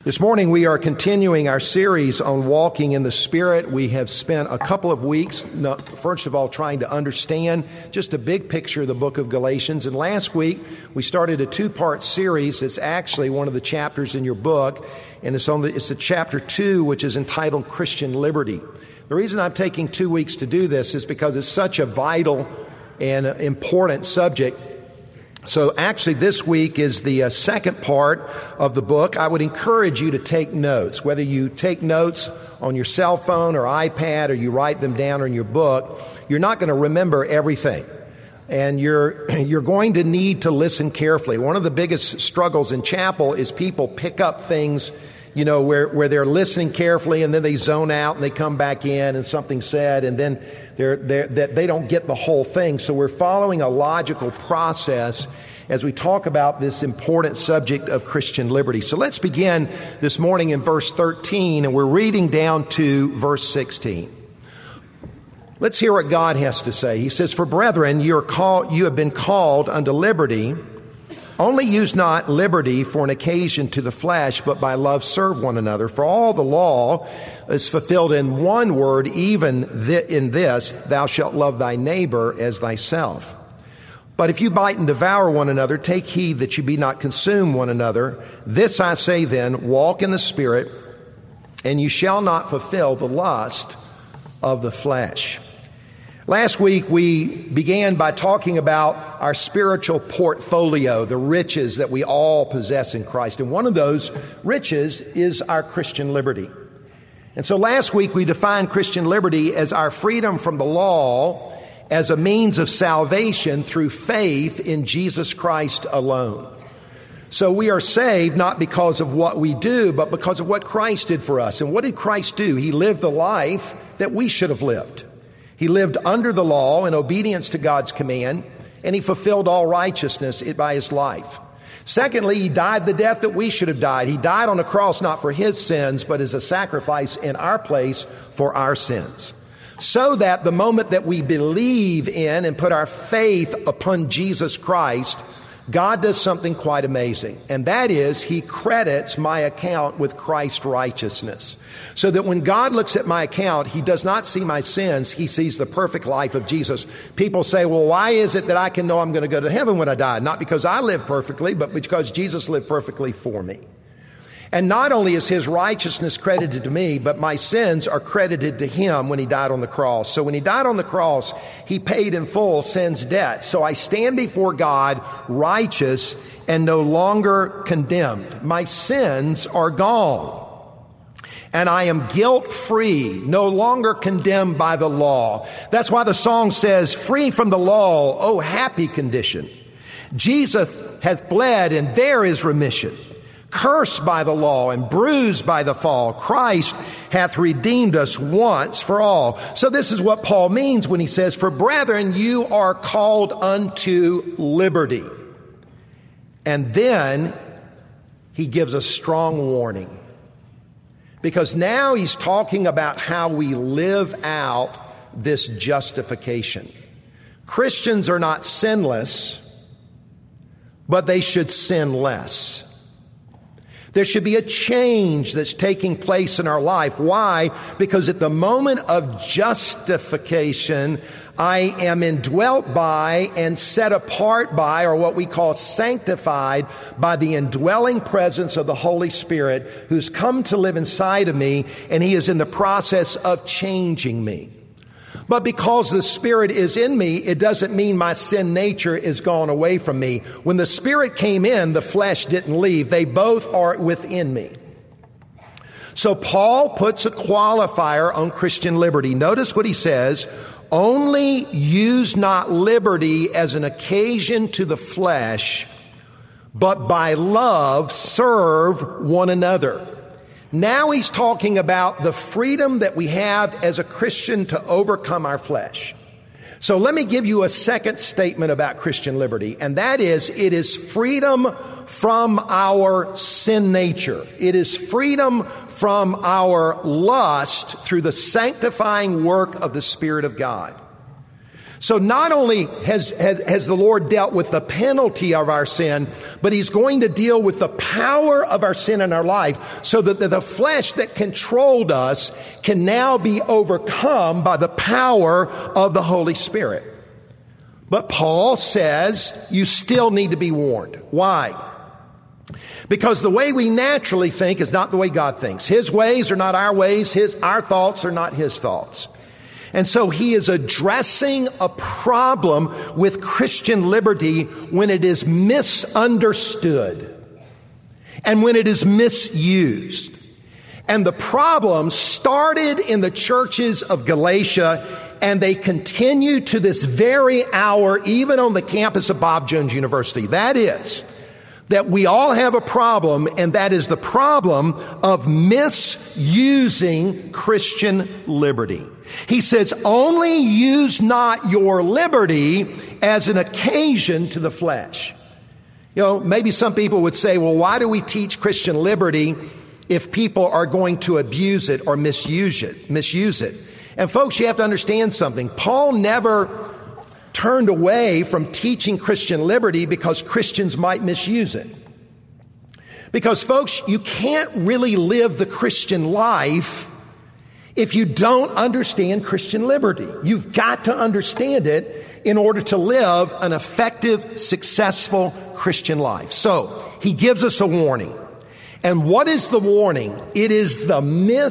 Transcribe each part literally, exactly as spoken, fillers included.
This morning we are continuing our series on walking in the Spirit. We have spent a couple of weeks, first of all, trying to understand just a big picture of the book of Galatians. And last week we started a two-part series. It's actually one of the chapters in your book, and it's on the, it's the chapter two, which is entitled Christian Liberty. The reason I'm taking two weeks to do this is because it's such a vital and important subject. So actually this week is the uh, second part of the book. I would encourage you to take notes, whether you take notes on your cell phone or iPad or you write them down in your book. You're not going to remember everything, and you're you're going to need to listen carefully. One of the biggest struggles in chapel is people pick up things, you know, where, where they're listening carefully and then they zone out and they come back in and something's said and then they're, they're, that they don't get the whole thing. So we're following a logical process as we talk about this important subject of Christian liberty. So let's begin this morning in verse thirteen, and we're reading down to verse sixteen. Let's hear what God has to say. He says, "For brethren, you are called, you have been called unto liberty. Only use not liberty for an occasion to the flesh, but by love serve one another. For all the law is fulfilled in one word, even in this, thou shalt love thy neighbor as thyself. But if you bite and devour one another, take heed that you be not consumed one another. This I say then, walk in the Spirit, and you shall not fulfill the lust of the flesh." Last week, we began by talking about our spiritual portfolio, the riches that we all possess in Christ. And one of those riches is our Christian liberty. And so last week, we defined Christian liberty as our freedom from the law as a means of salvation through faith in Jesus Christ alone. So we are saved not because of what we do, but because of what Christ did for us. And what did Christ do? He lived the life that we should have lived. He lived under the law in obedience to God's command, and he fulfilled all righteousness by his life. Secondly, he died the death that we should have died. He died on the cross not for his sins, but as a sacrifice in our place for our sins. So that the moment that we believe in and put our faith upon Jesus Christ, God does something quite amazing, and that is he credits my account with Christ's righteousness. So that when God looks at my account, he does not see my sins, he sees the perfect life of Jesus. People say, well, why is it that I can know I'm going to go to heaven when I die? Not because I live perfectly, but because Jesus lived perfectly for me. And not only is his righteousness credited to me, but my sins are credited to him when he died on the cross. So when he died on the cross, he paid in full sin's debt. So I stand before God righteous and no longer condemned. My sins are gone. And I am guilt-free, no longer condemned by the law. That's why the song says, free from the law, oh happy condition. Jesus hath bled and there is remission. Cursed by the law and bruised by the fall, Christ hath redeemed us once for all. So this is what Paul means when he says, for brethren, you are called unto liberty. And then he gives a strong warning. Because now he's talking about how we live out this justification. Christians are not sinless, but they should sin less. There should be a change that's taking place in our life. Why? Because at the moment of justification, I am indwelt by and set apart by, or what we call sanctified, by the indwelling presence of the Holy Spirit who's come to live inside of me, and he is in the process of changing me. But because the Spirit is in me, it doesn't mean my sin nature is gone away from me. When the Spirit came in, the flesh didn't leave. They both are within me. So Paul puts a qualifier on Christian liberty. Notice what he says, only use not liberty as an occasion to the flesh, but by love serve one another. Now he's talking about the freedom that we have as a Christian to overcome our flesh. So let me give you a second statement about Christian liberty, and that is, it is freedom from our sin nature. It is freedom from our lust through the sanctifying work of the Spirit of God. So not only has, has, has the Lord dealt with the penalty of our sin, but he's going to deal with the power of our sin in our life so that the, the flesh that controlled us can now be overcome by the power of the Holy Spirit. But Paul says you still need to be warned. Why? Because the way we naturally think is not the way God thinks. His ways are not our ways. His, our thoughts are not his thoughts. And so he is addressing a problem with Christian liberty when it is misunderstood and when it is misused. And the problem started in the churches of Galatia, and they continue to this very hour, even on the campus of Bob Jones University. That is, that we all have a problem, and that is the problem of misusing Christian liberty. He says, only use not your liberty as an occasion to the flesh. You know, maybe some people would say, well, why do we teach Christian liberty if people are going to abuse it or misuse it, misuse it? And folks, you have to understand something. Paul never turned away from teaching Christian liberty because Christians might misuse it. Because folks, you can't really live the Christian life if you don't understand Christian liberty. You've got to understand it in order to live an effective, successful Christian life. So, he gives us a warning. And what is the warning? It is the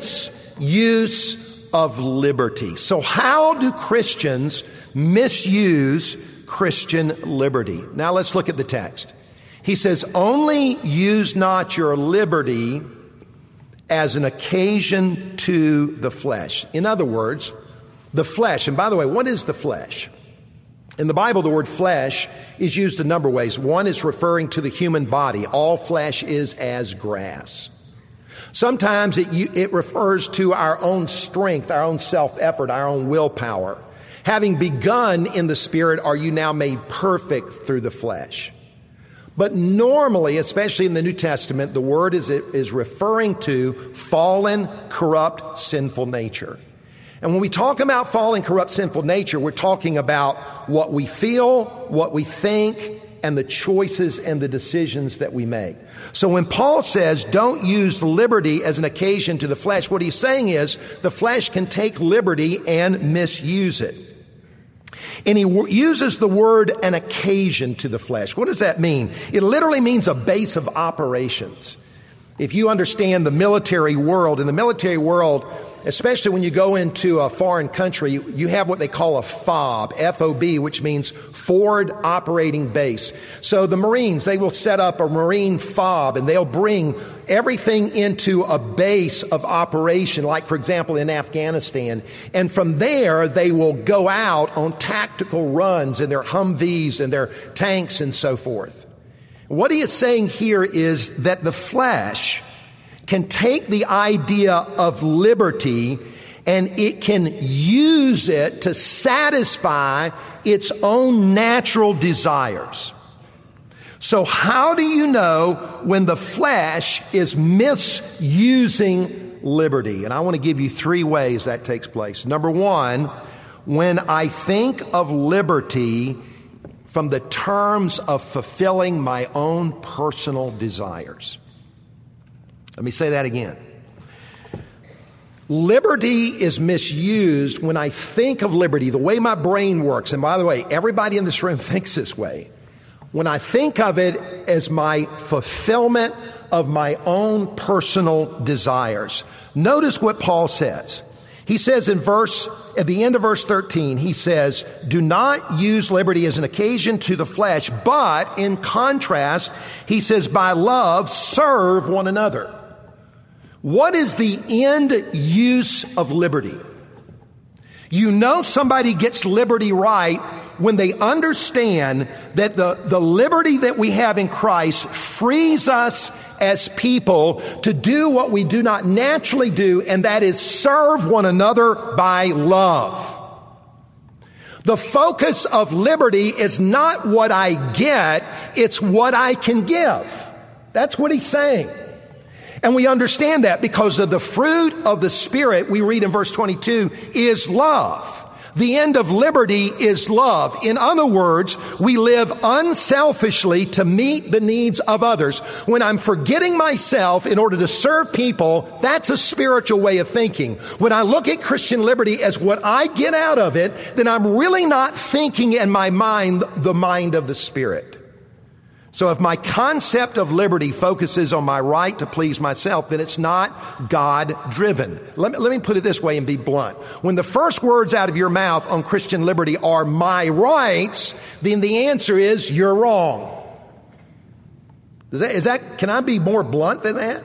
misuse of liberty. So how do Christians misuse Christian liberty? Now let's look at the text. He says, only use not your liberty as an occasion to the flesh. In other words, the flesh. And by the way, what is the flesh? In the Bible, the word flesh is used a number of ways. One is referring to the human body. All flesh is as grass. Sometimes it, it refers to our own strength, our own self-effort, our own willpower. Having begun in the Spirit, are you now made perfect through the flesh? But normally, especially in the New Testament, the word is, is referring to fallen, corrupt, sinful nature. And when we talk about fallen, corrupt, sinful nature, we're talking about what we feel, what we think, and the choices and the decisions that we make. So when Paul says, don't use liberty as an occasion to the flesh, what he's saying is the flesh can take liberty and misuse it. And he w- uses the word an occasion to the flesh. What does that mean? It literally means a base of operations. If you understand the military world, in the military world, especially when you go into a foreign country, you have what they call a FOB, F O B, which means Forward Operating Base. So the Marines, they will set up a Marine FOB and they'll bring everything into a base of operation, like, for example, in Afghanistan. And from there, they will go out on tactical runs in their Humvees and their tanks and so forth. What he is saying here is that the flesh can take the idea of liberty and it can use it to satisfy its own natural desires. So how do you know when the flesh is misusing liberty? And I want to give you three ways that takes place. Number one, when I think of liberty from the terms of fulfilling my own personal desires. Let me say that again. Liberty is misused when I think of liberty, the way my brain works. And by the way, everybody in this room thinks this way. When I think of it as my fulfillment of my own personal desires. Notice what Paul says. He says in verse, at the end of verse thirteen, he says, do not use liberty as an occasion to the flesh, but in contrast, he says, by love, serve one another. What is the end use of liberty? You know somebody gets liberty right when they understand that the, the liberty that we have in Christ frees us as people to do what we do not naturally do, and that is serve one another by love. The focus of liberty is not what I get, it's what I can give. That's what he's saying. And we understand that because of the fruit of the Spirit, we read in verse twenty-two, is love. The end of liberty is love. In other words, we live unselfishly to meet the needs of others. When I'm forgetting myself in order to serve people, that's a spiritual way of thinking. When I look at Christian liberty as what I get out of it, then I'm really not thinking in my mind the mind of the Spirit. So if my concept of liberty focuses on my right to please myself, then it's not God-driven. Let me, let me put it this way and be blunt. When the first words out of your mouth on Christian liberty are my rights, then the answer is you're wrong. Is that, is that, can I be more blunt than that?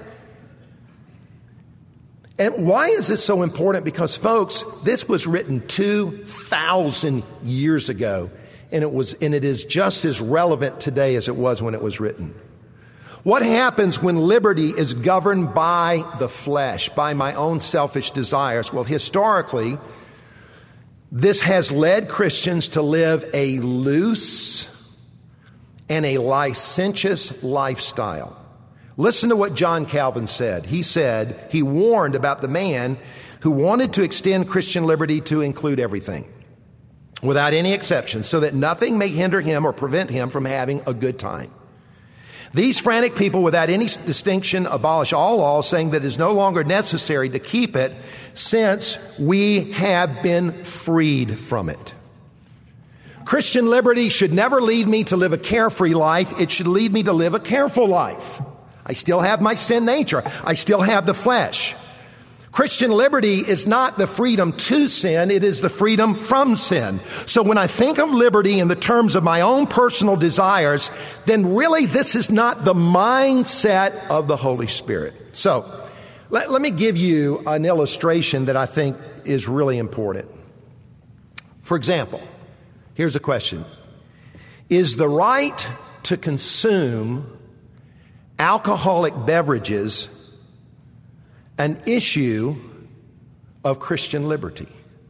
And why is this so important? Because, folks, this was written two thousand years ago. And it was, and it is just as relevant today as it was when it was written. What happens when liberty is governed by the flesh, by my own selfish desires? Well, historically, this has led Christians to live a loose and a licentious lifestyle. Listen to what John Calvin said. He said, he warned about the man who wanted to extend Christian liberty to include everything, without any exception, so that nothing may hinder him or prevent him from having a good time. These frantic people, without any distinction, abolish all laws, saying that it is no longer necessary to keep it, since we have been freed from it. Christian liberty should never lead me to live a carefree life. It should lead me to live a careful life. I still have my sin nature. I still have the flesh. Christian liberty is not the freedom to sin, it is the freedom from sin. So when I think of liberty in the terms of my own personal desires, then really this is not the mindset of the Holy Spirit. So let, let me give you an illustration that I think is really important. For example, here's a question. Is the right to consume alcoholic beverages an issue of Christian liberty?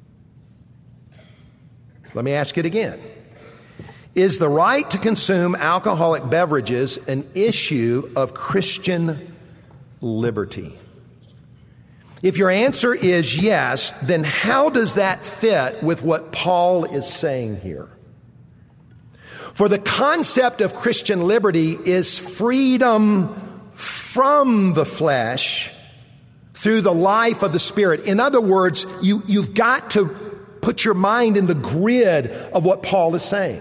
Let me ask it again. Is the right to consume alcoholic beverages an issue of Christian liberty? If your answer is yes, then how does that fit with what Paul is saying here? For the concept of Christian liberty is freedom from the flesh through the life of the Spirit. In other words, you, you've got to put your mind in the grid of what Paul is saying.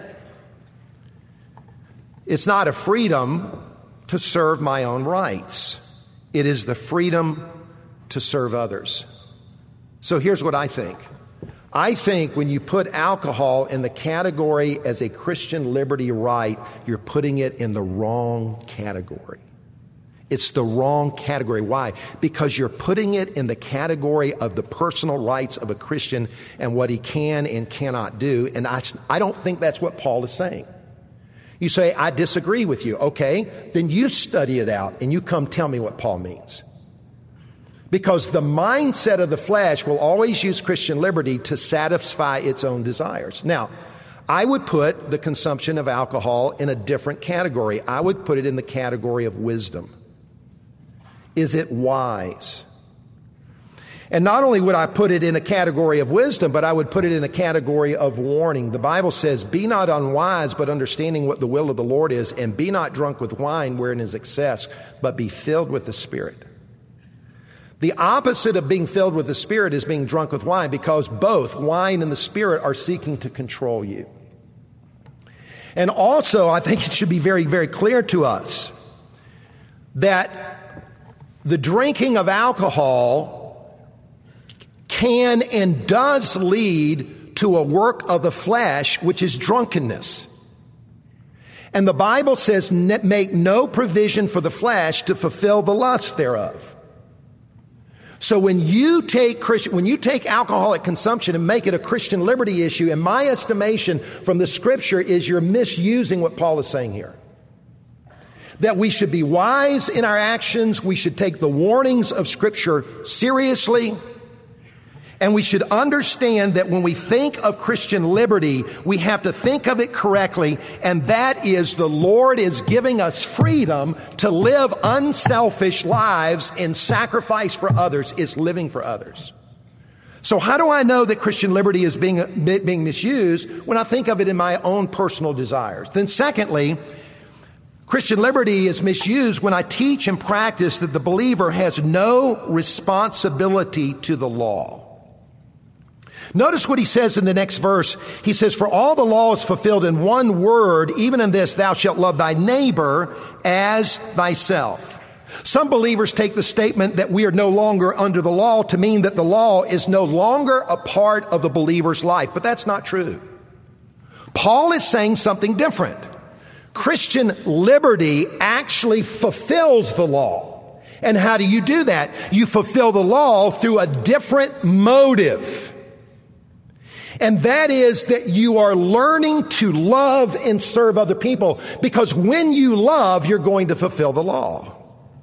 It's not a freedom to serve my own rights. It is the freedom to serve others. So here's what I think. I think when you put alcohol in the category as a Christian liberty right, you're putting it in the wrong category. It's the wrong category. Why? Because you're putting it in the category of the personal rights of a Christian and what he can and cannot do. And I, I don't think that's what Paul is saying. You say, I disagree with you. Okay, then you study it out and you come tell me what Paul means. Because the mindset of the flesh will always use Christian liberty to satisfy its own desires. Now, I would put the consumption of alcohol in a different category. I would put it in the category of wisdom. Is it wise? And not only would I put it in a category of wisdom, but I would put it in a category of warning. The Bible says, be not unwise, but understanding what the will of the Lord is, and be not drunk with wine wherein is excess, but be filled with the Spirit. The opposite of being filled with the Spirit is being drunk with wine, because both wine and the Spirit are seeking to control you. And also, I think it should be very, very clear to us that the drinking of alcohol can and does lead to a work of the flesh, which is drunkenness. And the Bible says, make no provision for the flesh to fulfill the lust thereof. So when you take Christian, when you take alcoholic consumption and make it a Christian liberty issue, in my estimation from the Scripture, is you're misusing what Paul is saying here. That we should be wise in our actions, we should take the warnings of Scripture seriously, and we should understand that when we think of Christian liberty, we have to think of it correctly, and that is the Lord is giving us freedom to live unselfish lives and sacrifice for others. It's living for others. So how do I know that Christian liberty is being, being misused when I think of it in my own personal desires? Then secondly, Christian liberty is misused when I teach and practice that the believer has no responsibility to the law. Notice what he says in the next verse. He says, for all the law is fulfilled in one word, even in this, thou shalt love thy neighbor as thyself. Some believers take the statement that we are no longer under the law to mean that the law is no longer a part of the believer's life, but that's not true. Paul is saying something different. Christian liberty actually fulfills the law. And how do you do that? You fulfill the law through a different motive. And that is that you are learning to love and serve other people, because when you love, you're going to fulfill the law.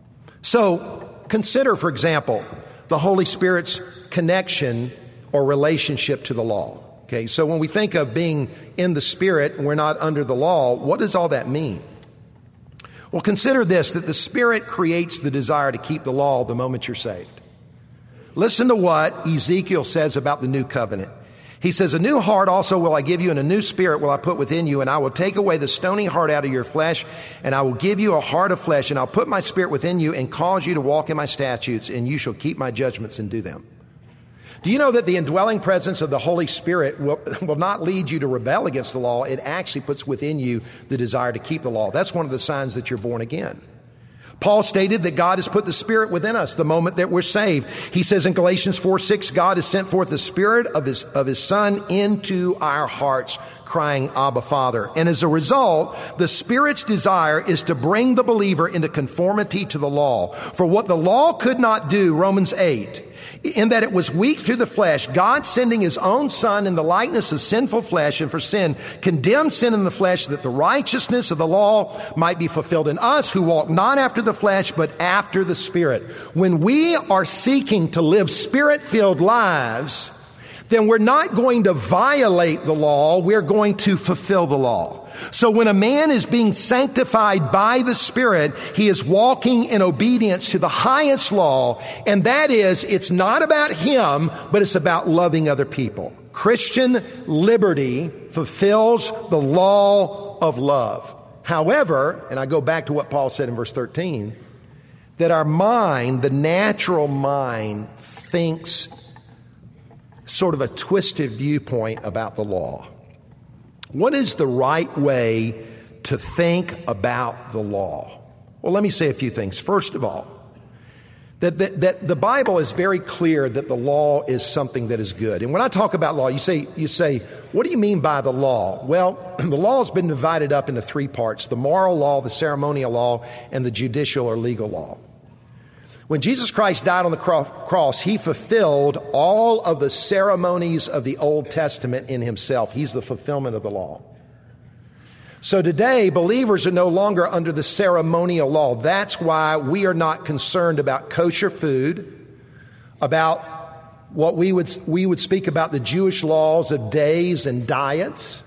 So consider, for example, the Holy Spirit's connection or relationship to the law. Okay, so when we think of being in the Spirit and we're not under the law, what does all that mean? Well, consider this, that the Spirit creates the desire to keep the law the moment you're saved. Listen to what Ezekiel says about the new covenant. He says, a new heart also will I give you, and a new spirit will I put within you, and I will take away the stony heart out of your flesh, and I will give you a heart of flesh, and I'll put my spirit within you and cause you to walk in my statutes, and you shall keep my judgments and do them. Do you know that the indwelling presence of the Holy Spirit will, will not lead you to rebel against the law? It actually puts within you the desire to keep the law. That's one of the signs that you're born again. Paul stated that God has put the Spirit within us the moment that we're saved. He says in Galatians four six, God has sent forth the Spirit of his, of his Son into our hearts, crying, Abba, Father. And as a result, the Spirit's desire is to bring the believer into conformity to the law. For what the law could not do, Romans eight, in that it was weak through the flesh, God sending his own Son in the likeness of sinful flesh, and for sin condemned sin in the flesh, that the righteousness of the law might be fulfilled in us who walk not after the flesh but after the Spirit. When we are seeking to live Spirit-filled lives, then we're not going to violate the law, we're going to fulfill the law. So when a man is being sanctified by the Spirit, he is walking in obedience to the highest law, and that is, it's not about him, but it's about loving other people. Christian liberty fulfills the law of love. However, and I go back to what Paul said in verse thirteen, that our mind, the natural mind, thinks sort of a twisted viewpoint about the law. What is the right way to think about the law? Well, let me say a few things. First of all, that, that, that the Bible is very clear that the law is something that is good. And when I talk about law, you say, you say, what do you mean by the law? Well, the law has been divided up into three parts: the moral law, the ceremonial law, and the judicial or legal law. When Jesus Christ died on the cross, he fulfilled all of the ceremonies of the Old Testament in himself. He's the fulfillment of the law. So today, believers are no longer under the ceremonial law. That's why we are not concerned about kosher food, about what we would, we would speak about the Jewish laws of days and diets.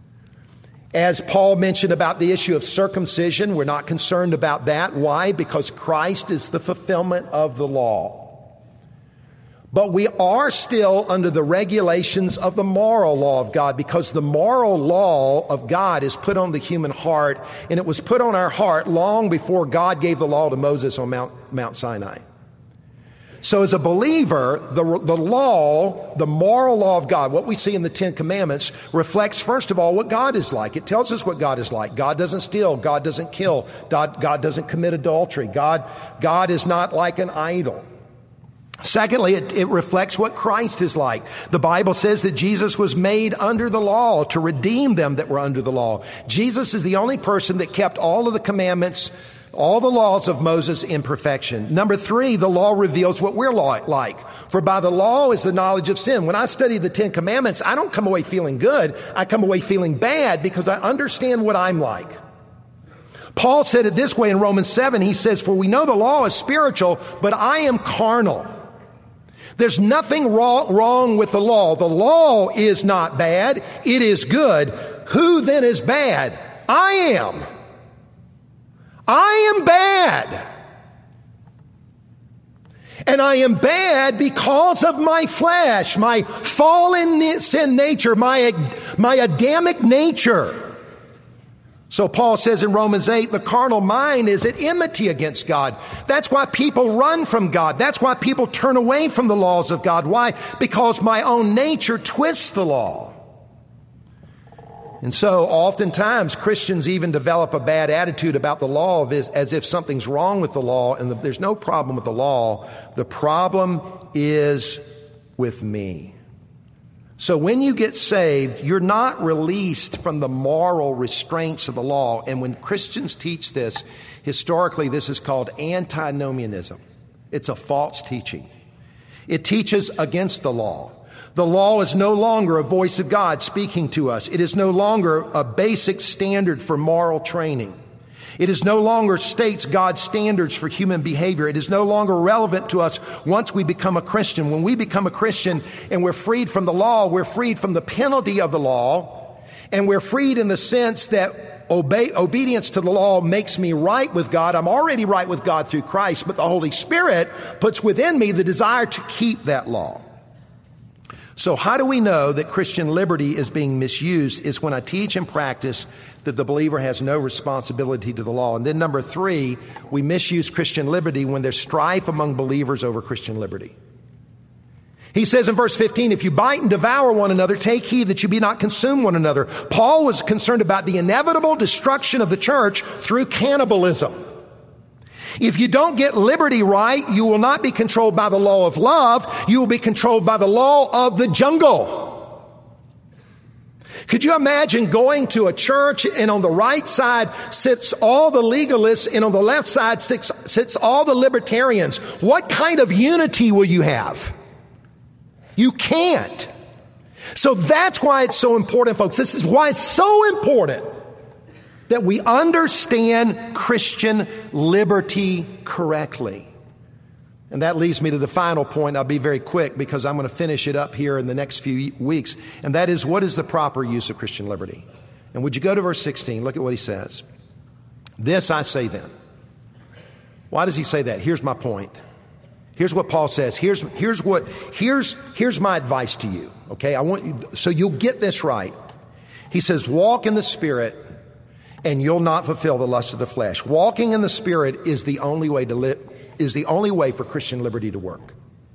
As Paul mentioned about the issue of circumcision, we're not concerned about that. Why? Because Christ is the fulfillment of the law. But we are still under the regulations of the moral law of God, because the moral law of God is put on the human heart, and it was put on our heart long before God gave the law to Moses on Mount, Mount Sinai. So as a believer, the, the law, the moral law of God, what we see in the Ten Commandments, reflects, first of all, what God is like. It tells us what God is like. God doesn't steal. God doesn't kill. God, God doesn't commit adultery. God, God is not like an idol. Secondly, it, it reflects what Christ is like. The Bible says that Jesus was made under the law to redeem them that were under the law. Jesus is the only person that kept all of the commandments, all the laws of Moses in perfection. Number three, the law reveals what we're like. For by the law is the knowledge of sin. When I study the Ten Commandments, I don't come away feeling good. I come away feeling bad because I understand what I'm like. Paul said it this way in Romans seven. He says, for we know the law is spiritual, but I am carnal. There's nothing wrong, wrong with the law. The law is not bad. It is good. Who then is bad? I am. I am bad. And I am bad because of my flesh, my fallen sin nature, my, my Adamic nature. So Paul says in Romans eight, the carnal mind is at enmity against God. That's why people run from God. That's why people turn away from the laws of God. Why? Because my own nature twists the law. And so oftentimes Christians even develop a bad attitude about the law as if something's wrong with the law, and there's no problem with the law. The problem is with me. So when you get saved, you're not released from the moral restraints of the law. And when Christians teach this, historically this is called antinomianism. It's a false teaching. It teaches against the law. The law is no longer a voice of God speaking to us. It is no longer a basic standard for moral training. It is no longer states God's standards for human behavior. It is no longer relevant to us once we become a Christian. When we become a Christian and we're freed from the law, we're freed from the penalty of the law, and we're freed in the sense that obey, obedience to the law makes me right with God. I'm already right with God through Christ, but the Holy Spirit puts within me the desire to keep that law. So how do we know that Christian liberty is being misused? Is when I teach and practice that the believer has no responsibility to the law. And then number three, we misuse Christian liberty when there's strife among believers over Christian liberty. He says in verse fifteen, if you bite and devour one another, take heed that you be not consume one another. Paul was concerned about the inevitable destruction of the church through cannibalism. If you don't get liberty right, you will not be controlled by the law of love. You will be controlled by the law of the jungle. Could you imagine going to a church and on the right side sits all the legalists and on the left side sits, sits all the libertarians? What kind of unity will you have? You can't. So that's why it's so important, folks. This is why it's so important that we understand Christian liberty correctly. And that leads me to the final point. I'll be very quick because I'm going to finish it up here in the next few weeks. And that is, what is the proper use of Christian liberty? And would you go to verse sixteen? Look at what he says. This I say then. Why does he say that? Here's my point. Here's what Paul says. Here's, here's what, here's, here's my advice to you. Okay. I want you, so you'll get this right. He says, walk in the Spirit, and you'll not fulfill the lust of the flesh. Walking in the Spirit is the only way to live, is the only way for Christian liberty to work.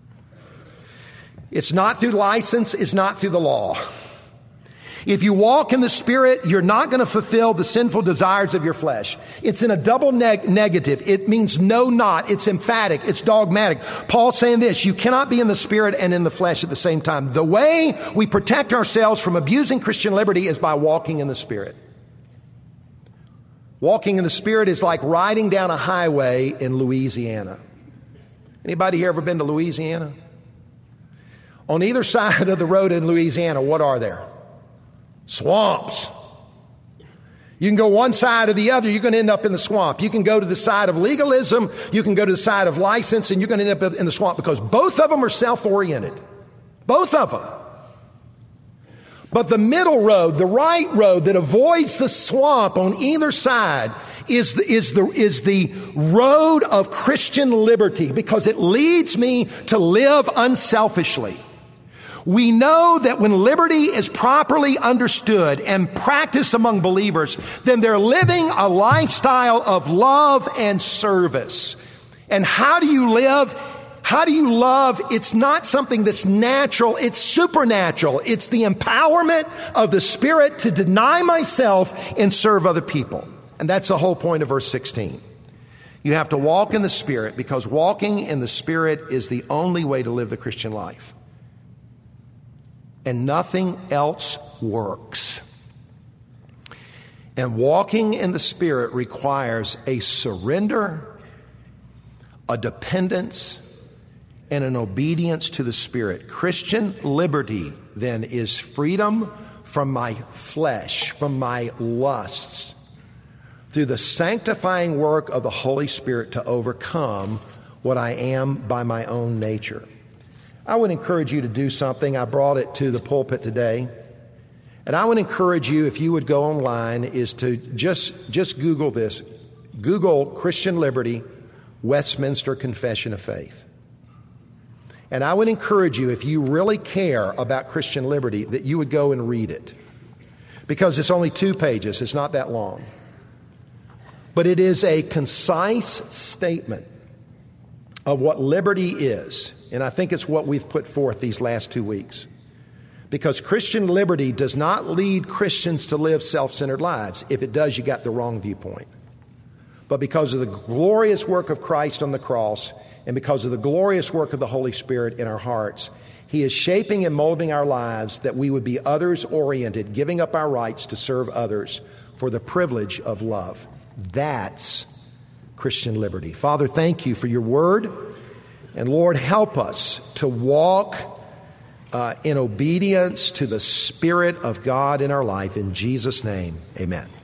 It's not through license, it's not through the law. If you walk in the Spirit, you're not going to fulfill the sinful desires of your flesh. It's in a double neg- negative. It means no, not. It's emphatic. It's dogmatic. Paul's saying this: you cannot be in the Spirit and in the flesh at the same time. The way we protect ourselves from abusing Christian liberty is by walking in the Spirit. Walking in the Spirit is like riding down a highway in Louisiana. Anybody here ever been to Louisiana? On either side of the road in Louisiana, what are there? Swamps. You can go one side or the other, you're going to end up in the swamp. You can go to the side of legalism, you can go to the side of license, and you're going to end up in the swamp because both of them are self-oriented. Both of them. But the middle road, the right road that avoids the swamp on either side is the, is the, is the road of Christian liberty, because it leads me to live unselfishly. We know that when liberty is properly understood and practiced among believers, then they're living a lifestyle of love and service. And how do you live? How do you love? It's not something that's natural. It's supernatural. It's the empowerment of the Spirit to deny myself and serve other people. And that's the whole point of verse sixteen. You have to walk in the Spirit, because walking in the Spirit is the only way to live the Christian life. And nothing else works. And walking in the Spirit requires a surrender, a dependence, and an obedience to the Spirit. Christian liberty, then, is freedom from my flesh, from my lusts, through the sanctifying work of the Holy Spirit to overcome what I am by my own nature. I would encourage you to do something. I brought it to the pulpit today. And I would encourage you, if you would go online, is to just, just Google this. Google Christian Liberty, Westminster Confession of Faith. And I would encourage you, if you really care about Christian liberty, that you would go and read it. Because it's only two pages. It's not that long. But it is a concise statement of what liberty is. And I think it's what we've put forth these last two weeks. Because Christian liberty does not lead Christians to live self-centered lives. If it does, you got the wrong viewpoint. But because of the glorious work of Christ on the cross, and because of the glorious work of the Holy Spirit in our hearts, He is shaping and molding our lives that we would be others-oriented, giving up our rights to serve others for the privilege of love. That's Christian liberty. Father, thank you for your word. And Lord, help us to walk uh, in obedience to the Spirit of God in our life. In Jesus' name, amen.